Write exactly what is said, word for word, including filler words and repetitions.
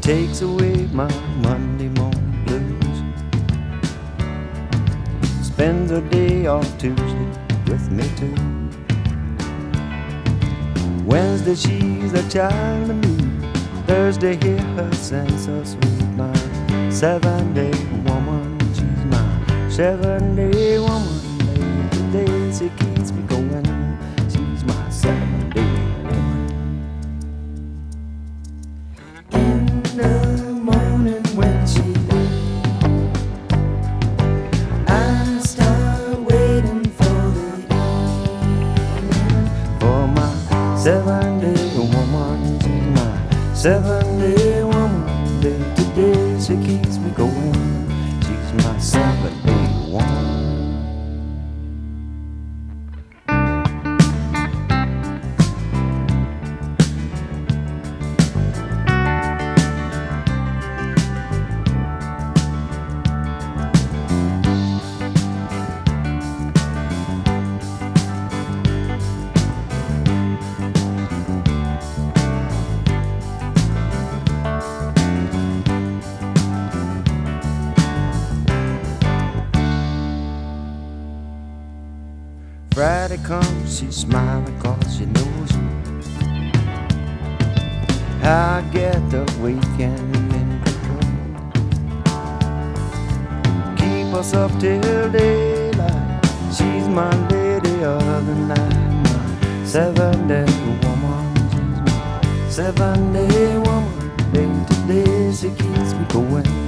takes away my Monday morning blues. Spends a day off Tuesday with me too. Wednesday she's a child of me. Thursday hear her sing so sweet. My seven-day woman, she's my seven-day woman. Day to day she keeps me going. She's my seven-day woman. In the morning when she leaves, I start waiting for the evening for my seven-day woman. She's my seven-day woman. Day to day she keeps me going. She's my seven-day woman. Friday comes, she's smiling cause she knows how I get the weekend in control. Keep us up till daylight. She's my lady of the night. My seven-day woman. She's my seven-day woman. Day to day she keeps me going.